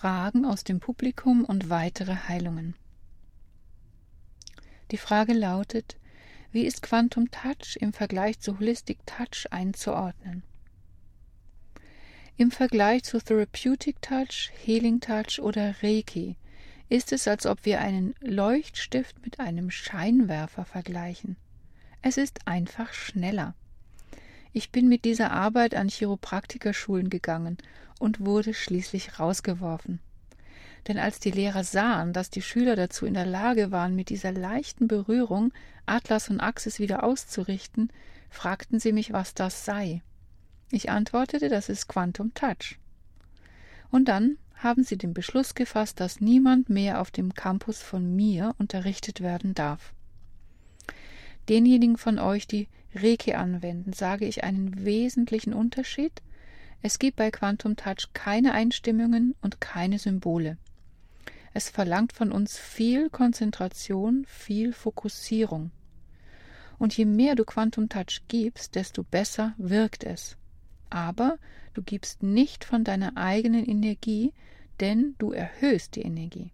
Fragen aus dem Publikum und weitere Heilungen. Die Frage lautet: Wie ist Quantum Touch im Vergleich zu Holistic Touch einzuordnen? Im Vergleich zu Therapeutic Touch, Healing Touch oder Reiki ist es, als ob wir einen Leuchtstift mit einem Scheinwerfer vergleichen. Es ist einfach schneller. Ich bin mit dieser Arbeit an Chiropraktikerschulen gegangen und wurde schließlich rausgeworfen. Denn als die Lehrer sahen, dass die Schüler dazu in der Lage waren, mit dieser leichten Berührung Atlas und Axis wieder auszurichten, fragten sie mich, was das sei. Ich antwortete, das ist Quantum Touch. Und dann haben sie den Beschluss gefasst, dass niemand mehr auf dem Campus von mir unterrichtet werden darf. Denjenigen von euch, die Reiki anwenden, sage ich einen wesentlichen Unterschied. Es gibt bei Quantum Touch keine Einstimmungen und keine Symbole. Es verlangt von uns viel Konzentration, viel Fokussierung. Und je mehr du Quantum Touch gibst, desto besser wirkt es. Aber du gibst nicht von deiner eigenen Energie, denn du erhöhst die Energie.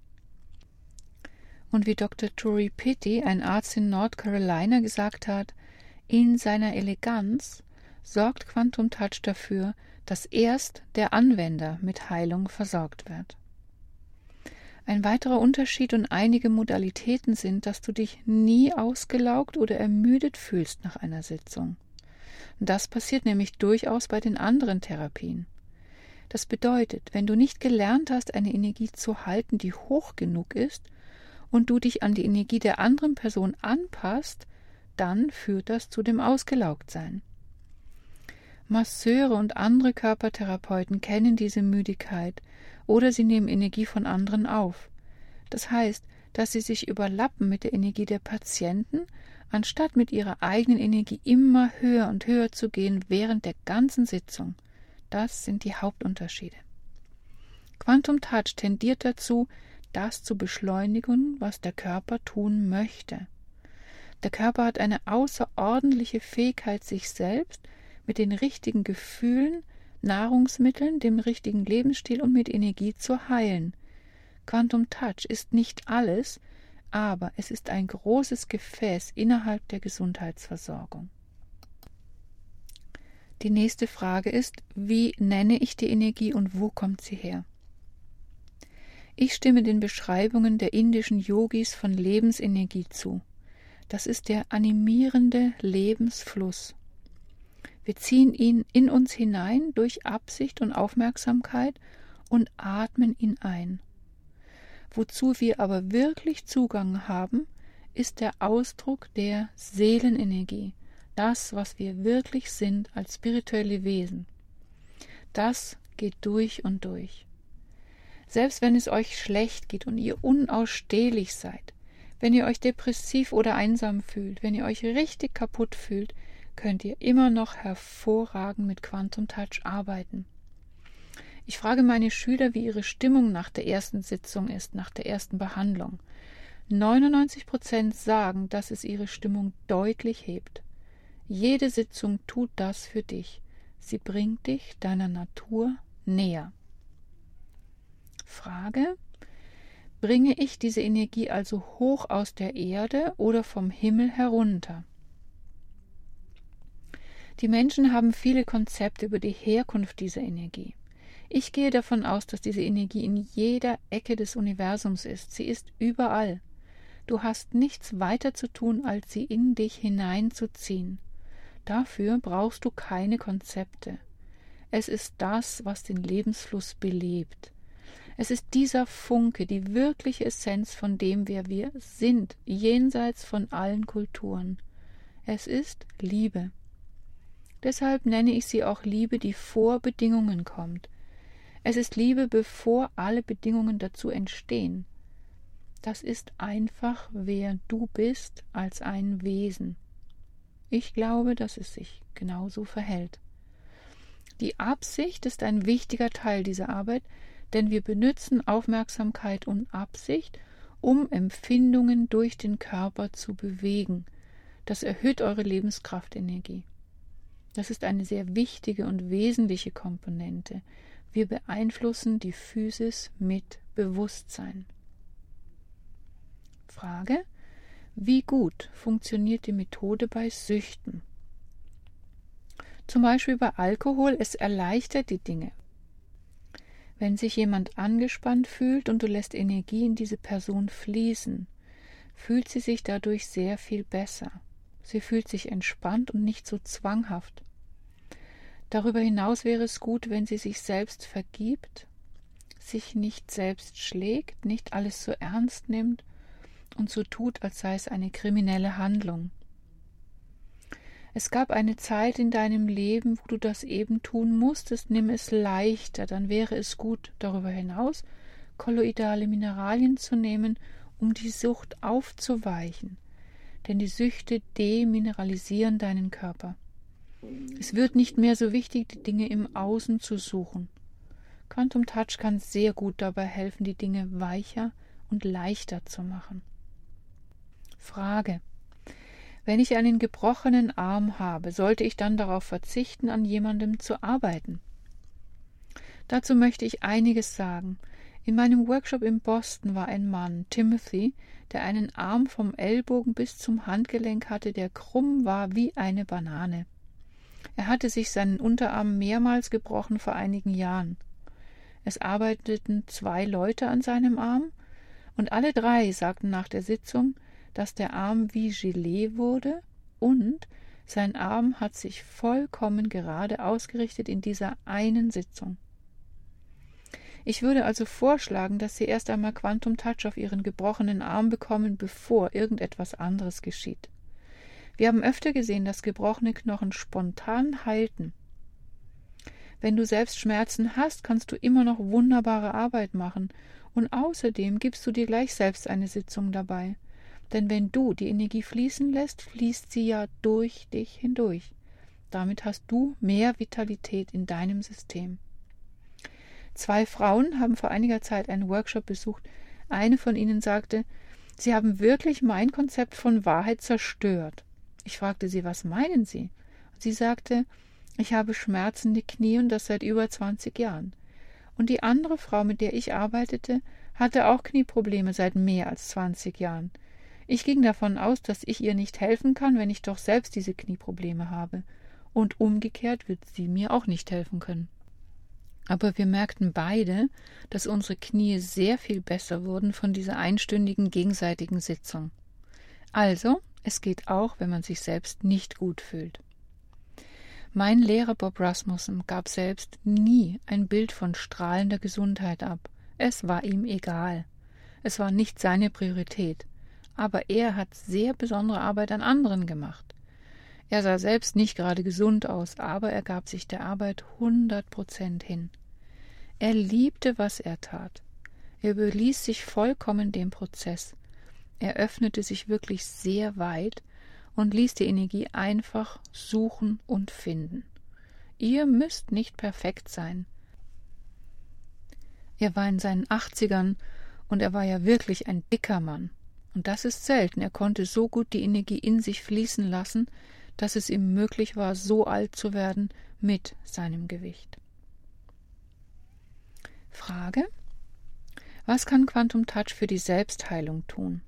Und wie Dr. Tori Pitti, ein Arzt in North Carolina, gesagt hat, in seiner Eleganz sorgt Quantum Touch dafür, dass erst der Anwender mit Heilung versorgt wird. Ein weiterer Unterschied und einige Modalitäten sind, dass du dich nie ausgelaugt oder ermüdet fühlst nach einer Sitzung. Das passiert nämlich durchaus bei den anderen Therapien. Das bedeutet, wenn du nicht gelernt hast, eine Energie zu halten, die hoch genug ist, und du dich an die Energie der anderen Person anpasst, dann führt das zu dem Ausgelaugtsein. Masseure und andere Körpertherapeuten kennen diese Müdigkeit oder sie nehmen Energie von anderen auf. Das heißt, dass sie sich überlappen mit der Energie der Patienten, anstatt mit ihrer eigenen Energie immer höher und höher zu gehen während der ganzen Sitzung. Das sind die Hauptunterschiede. Quantum Touch tendiert dazu, das zu beschleunigen, was der Körper tun möchte. Der Körper hat eine außerordentliche Fähigkeit, sich selbst mit den richtigen Gefühlen, Nahrungsmitteln, dem richtigen Lebensstil und mit Energie zu heilen. Quantum Touch ist nicht alles, aber es ist ein großes Gefäß innerhalb der Gesundheitsversorgung. Die nächste Frage ist, wie nenne ich die Energie und wo kommt sie her? Ich stimme den Beschreibungen der indischen Yogis von Lebensenergie zu. Das ist der animierende Lebensfluss. Wir ziehen ihn in uns hinein durch Absicht und Aufmerksamkeit und atmen ihn ein. Wozu wir aber wirklich Zugang haben, ist der Ausdruck der Seelenenergie, das, was wir wirklich sind als spirituelle Wesen. Das geht durch und durch. Selbst wenn es euch schlecht geht und ihr unausstehlich seid, wenn ihr euch depressiv oder einsam fühlt, wenn ihr euch richtig kaputt fühlt, könnt ihr immer noch hervorragend mit Quantum Touch arbeiten. Ich frage meine Schüler, wie ihre Stimmung nach der ersten Sitzung ist, nach der ersten Behandlung. 99% sagen, dass es ihre Stimmung deutlich hebt. Jede Sitzung tut das für dich. Sie bringt dich deiner Natur näher. Frage: Bringe ich diese Energie also hoch aus der Erde oder vom Himmel herunter? Die Menschen haben viele Konzepte über die Herkunft dieser Energie. Ich gehe davon aus, dass diese Energie in jeder Ecke des Universums ist. Sie ist überall. Du hast nichts weiter zu tun, als sie in dich hineinzuziehen. Dafür brauchst du keine Konzepte. Es ist das, was den Lebensfluss belebt. Es ist dieser Funke, die wirkliche Essenz von dem, wer wir sind, jenseits von allen Kulturen. Es ist Liebe. Deshalb nenne ich sie auch Liebe, die vor Bedingungen kommt. Es ist Liebe, bevor alle Bedingungen dazu entstehen. Das ist einfach, wer du bist als ein Wesen. Ich glaube, dass es sich genauso verhält. Die Absicht ist ein wichtiger Teil dieser Arbeit, denn wir benutzen Aufmerksamkeit und Absicht, um Empfindungen durch den Körper zu bewegen. Das erhöht eure Lebenskraftenergie. Das ist eine sehr wichtige und wesentliche Komponente, Wir beeinflussen die Physis mit Bewusstsein. Frage: Wie gut funktioniert die Methode bei Süchten? Zum Beispiel bei Alkohol, es erleichtert die Dinge. Wenn sich jemand angespannt fühlt und du lässt Energie in diese Person fließen, fühlt sie sich dadurch sehr viel besser. Sie fühlt sich entspannt und nicht so zwanghaft. Darüber hinaus wäre es gut, wenn sie sich selbst vergibt, sich nicht selbst schlägt, nicht alles so ernst nimmt und so tut, als sei es eine kriminelle Handlung. Es gab eine Zeit in deinem Leben, wo du das eben tun musstest, nimm es leichter, dann wäre es gut, darüber hinaus kolloidale Mineralien zu nehmen, um die Sucht aufzuweichen, denn die Süchte demineralisieren deinen Körper. Es wird nicht mehr so wichtig, die Dinge im Außen zu suchen. Quantum Touch kann sehr gut dabei helfen, die Dinge weicher und leichter zu machen. Frage: Wenn ich einen gebrochenen Arm habe, sollte ich dann darauf verzichten, an jemandem zu arbeiten? Dazu möchte ich einiges sagen. In meinem Workshop in Boston war ein Mann, Timothy, der einen Arm vom Ellbogen bis zum Handgelenk hatte, der krumm war wie eine Banane. Er hatte sich seinen Unterarm mehrmals gebrochen vor einigen Jahren. Es arbeiteten 2 Leute an seinem Arm, und alle 3 sagten nach der Sitzung, dass der Arm wie Gelee wurde und sein Arm hat sich vollkommen gerade ausgerichtet in dieser einen Sitzung. Ich würde also vorschlagen, dass Sie erst einmal Quantum Touch auf Ihren gebrochenen Arm bekommen, bevor irgendetwas anderes geschieht. Wir haben öfter gesehen, dass gebrochene Knochen spontan heilten. Wenn du selbst Schmerzen hast, kannst du immer noch wunderbare Arbeit machen und außerdem gibst du dir gleich selbst eine Sitzung dabei. Denn wenn du die Energie fließen lässt, fließt sie ja durch dich hindurch. Damit hast du mehr Vitalität in deinem System. 2 Frauen haben vor einiger Zeit einen Workshop besucht. Eine von ihnen sagte, sie haben wirklich mein Konzept von Wahrheit zerstört. Ich fragte sie, was meinen Sie? Sie sagte, ich habe schmerzende Knie und das seit über 20 Jahren. Und die andere Frau, mit der ich arbeitete, hatte auch Knieprobleme seit mehr als 20 Jahren. Ich ging davon aus, dass ich ihr nicht helfen kann, wenn ich doch selbst diese Knieprobleme habe. Und umgekehrt wird sie mir auch nicht helfen können. Aber wir merkten beide, dass unsere Knie sehr viel besser wurden von dieser einstündigen gegenseitigen Sitzung. Also, es geht auch, wenn man sich selbst nicht gut fühlt. Mein Lehrer Bob Rasmussen gab selbst nie ein Bild von strahlender Gesundheit ab. Es war ihm egal. Es war nicht seine Priorität. Aber er hat sehr besondere Arbeit an anderen gemacht. Er sah selbst nicht gerade gesund aus, aber er gab sich der Arbeit 100% hin. Er liebte, was er tat. Er überließ sich vollkommen dem Prozess. Er öffnete sich wirklich sehr weit und ließ die Energie einfach suchen und finden. Ihr müsst nicht perfekt sein. Er war in seinen 80ern und er war ja wirklich ein dicker Mann. Und das ist selten. Er konnte so gut die Energie in sich fließen lassen, dass es ihm möglich war, so alt zu werden mit seinem Gewicht. Frage: Was kann Quantum Touch für die Selbstheilung tun?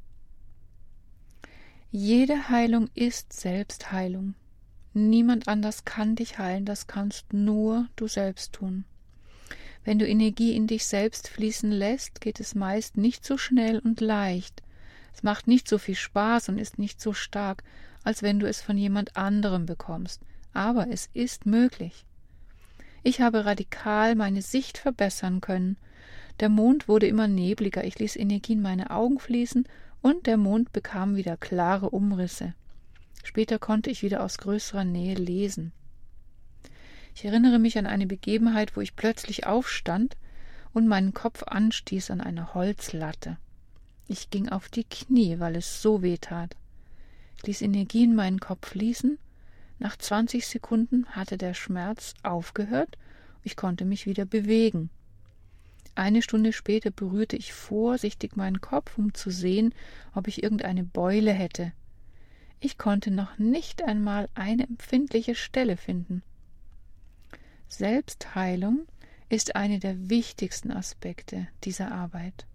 Jede Heilung ist Selbstheilung. Niemand anders kann dich heilen, das kannst nur du selbst tun. Wenn du Energie in dich selbst fließen lässt, geht es meist nicht so schnell und leicht. Es macht nicht so viel Spaß und ist nicht so stark, als wenn du es von jemand anderem bekommst. Aber es ist möglich. Ich habe radikal meine Sicht verbessern können. Der Mond wurde immer nebliger, ich ließ Energie in meine Augen fließen und der Mond bekam wieder klare Umrisse. Später konnte ich wieder aus größerer Nähe lesen. Ich erinnere mich an eine Begebenheit, wo ich plötzlich aufstand und meinen Kopf anstieß an eine Holzlatte. Ich ging auf die Knie, weil es so weh tat. Ich ließ Energie in meinen Kopf fließen. Nach 20 Sekunden hatte der Schmerz aufgehört. Ich konnte mich wieder bewegen. Eine Stunde später berührte ich vorsichtig meinen Kopf, um zu sehen, ob ich irgendeine Beule hätte. Ich konnte noch nicht einmal eine empfindliche Stelle finden. Selbstheilung ist eine der wichtigsten Aspekte dieser Arbeit.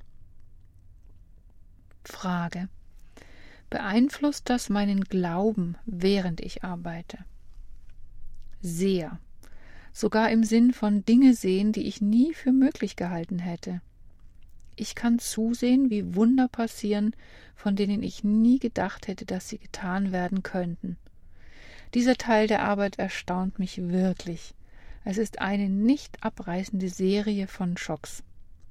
Frage: Beeinflusst das meinen Glauben, während ich arbeite? Sehr. Sogar im Sinn von Dinge sehen, die ich nie für möglich gehalten hätte. Ich kann zusehen, wie Wunder passieren, von denen ich nie gedacht hätte, dass sie getan werden könnten. Dieser Teil der Arbeit erstaunt mich wirklich. Es ist eine nicht abreißende Serie von Schocks.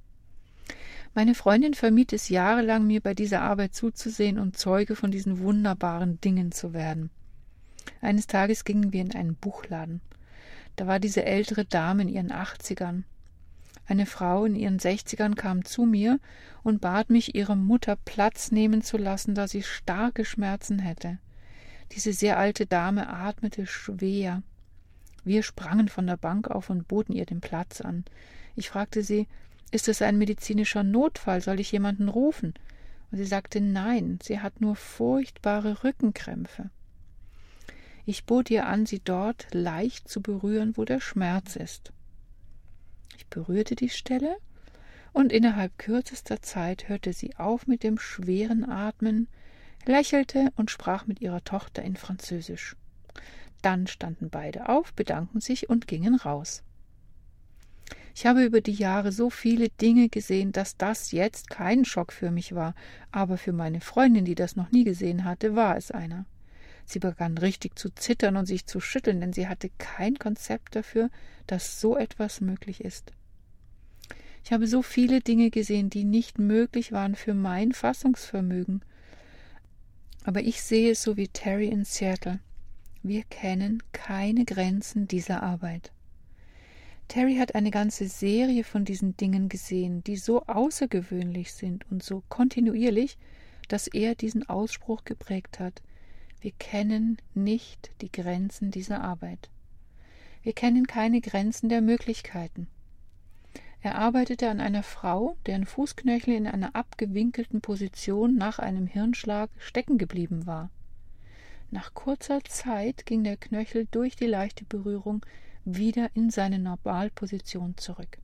Meine Freundin vermied es jahrelang, mir bei dieser Arbeit zuzusehen und Zeuge von diesen wunderbaren Dingen zu werden. Eines Tages gingen wir in einen Buchladen. Da war diese ältere Dame in ihren 80ern. Eine Frau in ihren 60ern kam zu mir und bat mich, ihrer Mutter Platz nehmen zu lassen, da sie starke Schmerzen hätte. Diese sehr alte Dame atmete schwer. Wir sprangen von der Bank auf und boten ihr den Platz an. Ich fragte sie: Ist es ein medizinischer Notfall? Soll ich jemanden rufen? Und sie sagte, nein, sie hat nur furchtbare Rückenkrämpfe. Ich bot ihr an, sie dort leicht zu berühren, wo der Schmerz ist. Ich berührte die Stelle, und innerhalb kürzester Zeit hörte sie auf mit dem schweren Atmen, lächelte und sprach mit ihrer Tochter in Französisch. Dann standen beide auf, bedankten sich und gingen raus. Ich habe über die Jahre so viele Dinge gesehen, dass das jetzt kein Schock für mich war, aber für meine Freundin, die das noch nie gesehen hatte, war es einer. Sie begann richtig zu zittern und sich zu schütteln, denn sie hatte kein Konzept dafür, dass so etwas möglich ist. Ich habe so viele Dinge gesehen, die nicht möglich waren für mein Fassungsvermögen. Aber ich sehe es so wie Terry in Seattle. Wir kennen keine Grenzen dieser Arbeit. Terry hat eine ganze Serie von diesen Dingen gesehen, die so außergewöhnlich sind und so kontinuierlich, dass er diesen Ausspruch geprägt hat: Wir kennen nicht die Grenzen dieser Arbeit. Wir kennen keine Grenzen der Möglichkeiten. Er arbeitete an einer Frau, deren Fußknöchel in einer abgewinkelten Position nach einem Hirnschlag stecken geblieben war. Nach kurzer Zeit ging der Knöchel durch die leichte Berührung wieder in seine Normalposition zurück.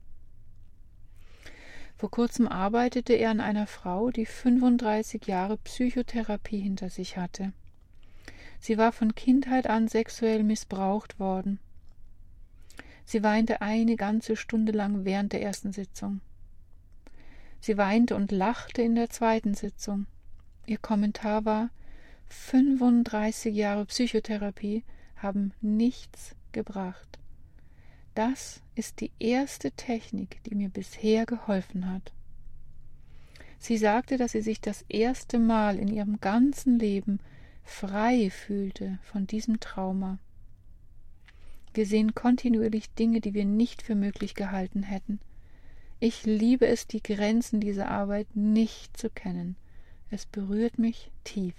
Vor kurzem arbeitete er an einer Frau, die 35 Jahre Psychotherapie hinter sich hatte. Sie war von Kindheit an sexuell missbraucht worden. Sie weinte eine ganze Stunde lang während der ersten Sitzung. Sie weinte und lachte in der zweiten Sitzung. Ihr Kommentar war: 35 Jahre Psychotherapie haben nichts gebracht. Das ist die erste Technik, die mir bisher geholfen hat. Sie sagte, dass sie sich das erste Mal in ihrem ganzen Leben frei fühlte von diesem Trauma. Wir sehen kontinuierlich Dinge, die wir nicht für möglich gehalten hätten. Ich liebe es, die Grenzen dieser Arbeit nicht zu kennen. Es berührt mich tief.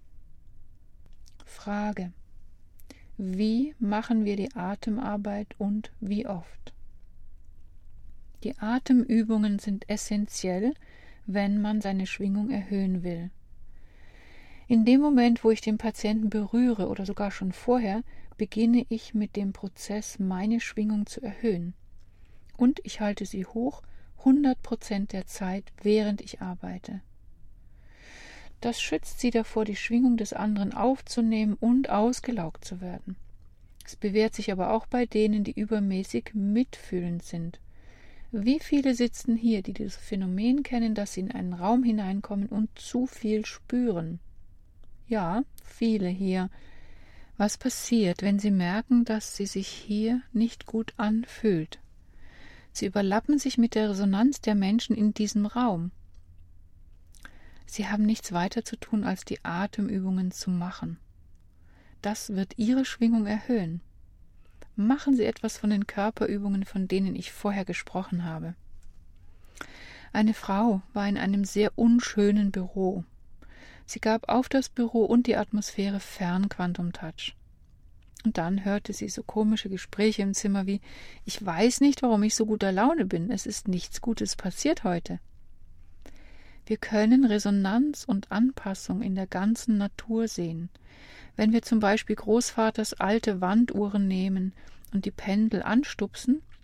Frage: Wie machen wir die Atemarbeit und wie oft? Die Atemübungen sind essentiell, wenn man seine Schwingung erhöhen will. In dem Moment, wo ich den Patienten berühre oder sogar schon vorher, beginne ich mit dem Prozess, meine Schwingung zu erhöhen. Und ich halte sie hoch 100% der Zeit, während ich arbeite. Das schützt sie davor, die Schwingung des anderen aufzunehmen und ausgelaugt zu werden. Es bewährt sich aber auch bei denen, die übermäßig mitfühlend sind. Wie viele sitzen hier, die dieses Phänomen kennen, dass sie in einen Raum hineinkommen und zu viel spüren? Ja, viele hier. Was passiert, wenn sie merken, dass sie sich hier nicht gut anfühlt? Sie überlappen sich mit der Resonanz der Menschen in diesem Raum. Sie haben nichts weiter zu tun, als die Atemübungen zu machen. Das wird ihre Schwingung erhöhen. Machen Sie etwas von den Körperübungen, von denen ich vorher gesprochen habe. Eine Frau war in einem sehr unschönen Büro. Sie gab auf das Büro und die Atmosphäre fern Quantum Touch. Und dann hörte sie so komische Gespräche im Zimmer wie: Ich weiß nicht, warum ich so guter Laune bin. Es ist nichts Gutes passiert heute. Wir können Resonanz und Anpassung in der ganzen Natur sehen. Wenn wir zum Beispiel Großvaters alte Wanduhren nehmen und die Pendel anstupsen,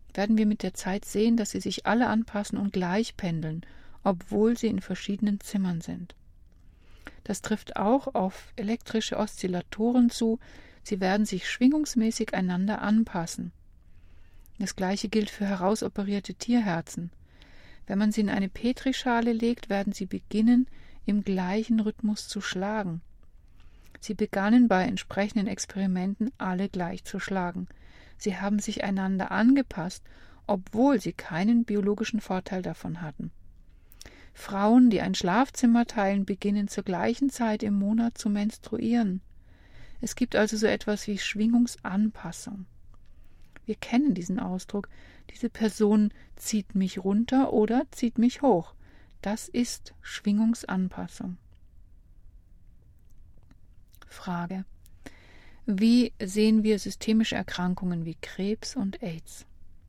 werden wir mit der Zeit sehen, dass sie sich alle anpassen und gleich pendeln, obwohl sie in verschiedenen Zimmern sind. Das trifft auch auf elektrische Oszillatoren zu, sie werden sich schwingungsmäßig einander anpassen. Das gleiche gilt für herausoperierte Tierherzen. Wenn man sie in eine Petrischale legt, werden sie beginnen, im gleichen Rhythmus zu schlagen. Sie begannen bei entsprechenden Experimenten alle gleich zu schlagen. Sie haben sich einander angepasst, obwohl sie keinen biologischen Vorteil davon hatten. Frauen, die ein Schlafzimmer teilen, beginnen zur gleichen Zeit im Monat zu menstruieren. Es gibt also so etwas wie Schwingungsanpassung. Wir kennen diesen Ausdruck. Diese Person zieht mich runter oder zieht mich hoch. Das ist Schwingungsanpassung. Frage: Wie sehen wir systemische Erkrankungen wie Krebs und AIDS?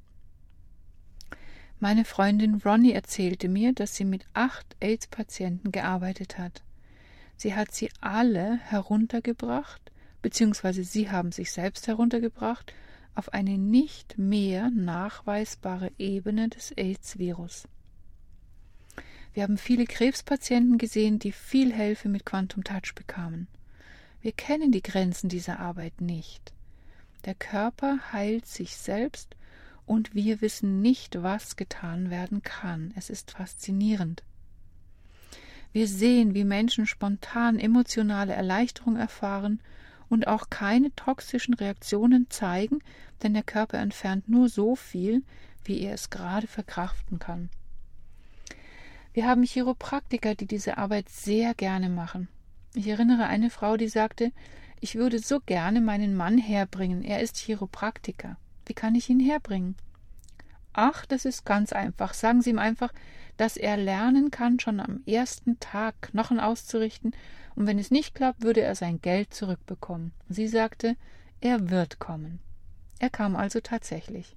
Meine Freundin Ronnie erzählte mir, dass sie mit 8 AIDS-Patienten gearbeitet hat. Sie hat sie alle heruntergebracht, beziehungsweise sie haben sich selbst heruntergebracht, auf eine nicht mehr nachweisbare Ebene des AIDS-Virus. Wir haben viele Krebspatienten gesehen, die viel Hilfe mit Quantum Touch bekamen. Wir kennen die Grenzen dieser Arbeit nicht. Der Körper heilt sich selbst und wir wissen nicht, was getan werden kann. Es ist faszinierend. Wir sehen, wie Menschen spontan emotionale Erleichterung erfahren und auch keine toxischen Reaktionen zeigen, denn der Körper entfernt nur so viel, wie er es gerade verkraften kann. Wir haben Chiropraktiker, die diese Arbeit sehr gerne machen. Ich erinnere eine Frau, die sagte, ich würde so gerne meinen Mann herbringen, er ist Chiropraktiker. Wie kann ich ihn herbringen? Ach, das ist ganz einfach. Sagen Sie ihm einfach, dass er lernen kann, schon am ersten Tag Knochen auszurichten, und wenn es nicht klappt, würde er sein Geld zurückbekommen. Sie sagte, er wird kommen. Er kam also tatsächlich.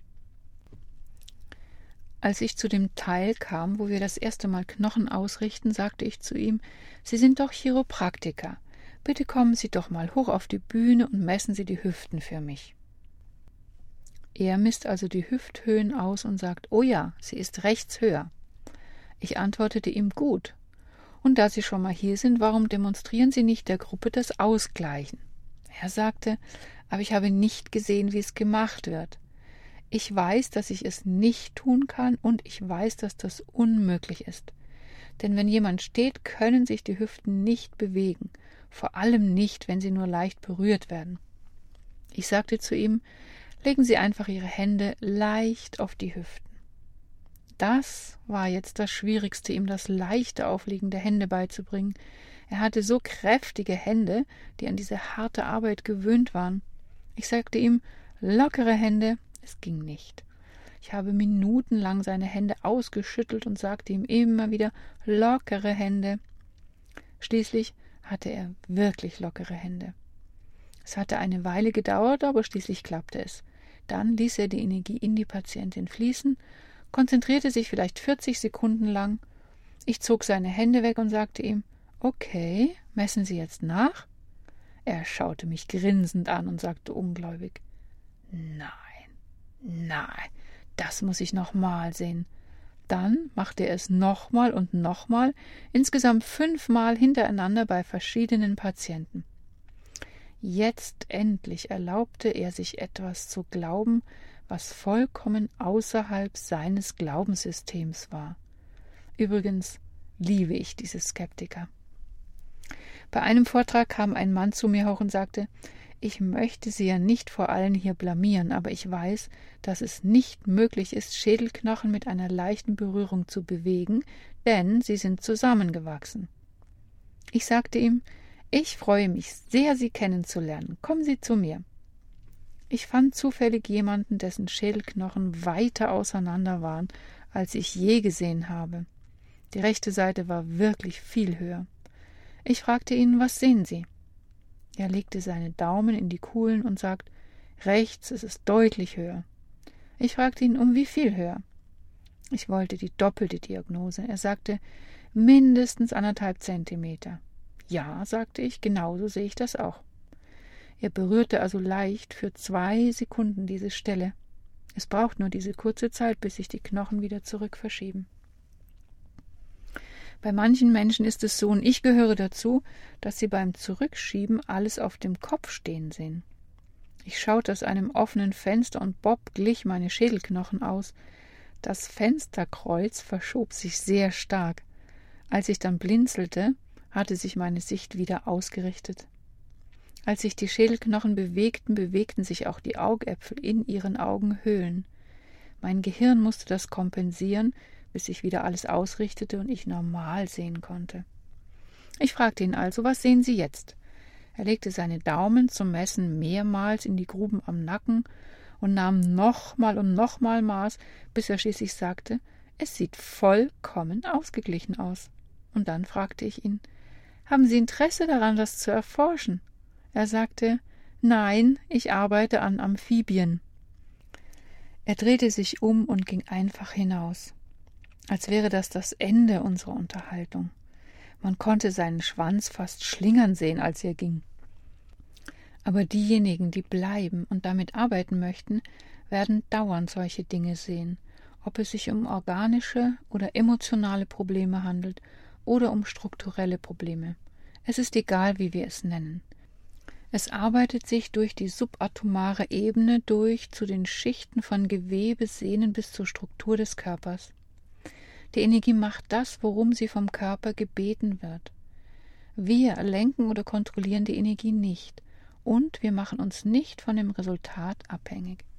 Als ich zu dem Teil kam, wo wir das erste Mal Knochen ausrichten, sagte ich zu ihm, Sie sind doch Chiropraktiker. Bitte kommen Sie doch mal hoch auf die Bühne und messen Sie die Hüften für mich. Er misst also die Hüfthöhen aus und sagt, oh ja, sie ist rechts höher. Ich antwortete ihm, gut. Und da Sie schon mal hier sind, warum demonstrieren Sie nicht der Gruppe das Ausgleichen? Er sagte, aber ich habe nicht gesehen, wie es gemacht wird. Ich weiß, dass ich es nicht tun kann und ich weiß, dass das unmöglich ist. Denn wenn jemand steht, können sich die Hüften nicht bewegen, vor allem nicht, wenn sie nur leicht berührt werden. Ich sagte zu ihm, legen Sie einfach Ihre Hände leicht auf die Hüften. Das war jetzt das Schwierigste, ihm das leichte Auflegen der Hände beizubringen. Er hatte so kräftige Hände, die an diese harte Arbeit gewöhnt waren. Ich sagte ihm, lockere Hände. Es ging nicht. Ich habe minutenlang seine Hände ausgeschüttelt und sagte ihm immer wieder, lockere Hände. Schließlich hatte er wirklich lockere Hände. Es hatte eine Weile gedauert, aber schließlich klappte es. Dann ließ er die Energie in die Patientin fließen, konzentrierte sich vielleicht 40 Sekunden lang. Ich zog seine Hände weg und sagte ihm, okay, messen Sie jetzt nach? Er schaute mich grinsend an und sagte ungläubig, nein, das muss ich nochmal sehen. Dann machte er es nochmal und nochmal, insgesamt 5 Mal hintereinander bei verschiedenen Patienten. Jetzt endlich erlaubte er sich etwas zu glauben, was vollkommen außerhalb seines Glaubenssystems war. Übrigens liebe ich diese Skeptiker. Bei einem Vortrag kam ein Mann zu mir hoch und sagte, ich möchte Sie ja nicht vor allen hier blamieren, aber ich weiß, dass es nicht möglich ist, Schädelknochen mit einer leichten Berührung zu bewegen, denn sie sind zusammengewachsen. Ich sagte ihm, ich freue mich sehr, Sie kennenzulernen. Kommen Sie zu mir. Ich fand zufällig jemanden, dessen Schädelknochen weiter auseinander waren, als ich je gesehen habe. Die rechte Seite war wirklich viel höher. Ich fragte ihn, was sehen Sie? Er legte seine Daumen in die Kuhlen und sagt, rechts ist es deutlich höher. Ich fragte ihn, um wie viel höher? Ich wollte die doppelte Diagnose. Er sagte, mindestens 1,5 Zentimeter. Ja, sagte ich, genauso sehe ich das auch. Er berührte also leicht für 2 Sekunden diese Stelle. Es braucht nur diese kurze Zeit, bis sich die Knochen wieder zurück verschieben. Bei manchen Menschen ist es so, und ich gehöre dazu, dass sie beim Zurückschieben alles auf dem Kopf stehen sehen. Ich schaute aus einem offenen Fenster und Bob glich meine Schädelknochen aus. Das Fensterkreuz verschob sich sehr stark. Als ich dann blinzelte, hatte sich meine Sicht wieder ausgerichtet. Als sich die Schädelknochen bewegten, bewegten sich auch die Augäpfel in ihren Augenhöhlen. Mein Gehirn musste das kompensieren, bis sich wieder alles ausrichtete und ich normal sehen konnte. Ich fragte ihn also, was sehen Sie jetzt? Er legte seine Daumen zum Messen mehrmals in die Gruben am Nacken und nahm nochmal und nochmal Maß, bis er schließlich sagte, es sieht vollkommen ausgeglichen aus. Und dann fragte ich ihn, haben Sie Interesse daran, das zu erforschen? Er sagte, nein, ich arbeite an Amphibien. Er drehte sich um und ging einfach hinaus, als wäre das Ende unserer Unterhaltung. Man konnte seinen Schwanz fast schlingern sehen, als er ging. Aber diejenigen, die bleiben und damit arbeiten möchten, werden dauernd solche Dinge sehen, ob es sich um organische oder emotionale Probleme handelt oder um strukturelle Probleme. Es ist egal, wie wir es nennen. Es arbeitet sich durch die subatomare Ebene durch zu den Schichten von Gewebe, Sehnen bis zur Struktur des Körpers. Die Energie macht das, worum sie vom Körper gebeten wird. Wir lenken oder kontrollieren die Energie nicht und wir machen uns nicht von dem Resultat abhängig.